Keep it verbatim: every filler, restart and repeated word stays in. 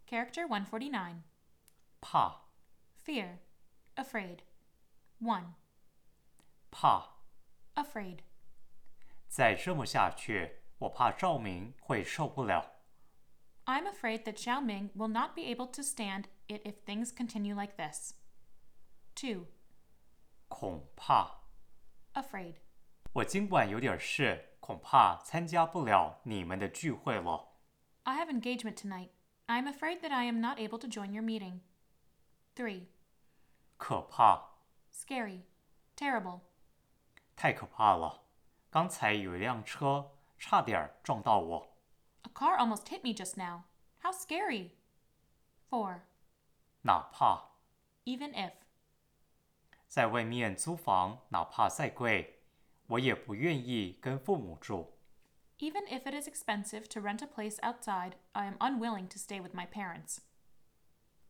Character one forty-nine. 怕 Fear. Afraid. one. 怕 Afraid. 再这么下去，我怕赵明会受不了。 I'm afraid that Xiao Ming will not be able to stand it if things continue like this. two. 恐怕 Afraid. 我今晚有点事，恐怕参加不了你们的聚会了。 I have engagement tonight. I am afraid that I am not able to join your meeting. three. 可怕 Scary. Terrible. 太可怕了！刚才有一辆车差点撞到我。 A car almost hit me just now. How scary. four. 哪怕 Even if. 在外面租房，哪怕再贵，我也不愿意跟父母住。 Even if it is expensive to rent a place outside, I am unwilling to stay with my parents.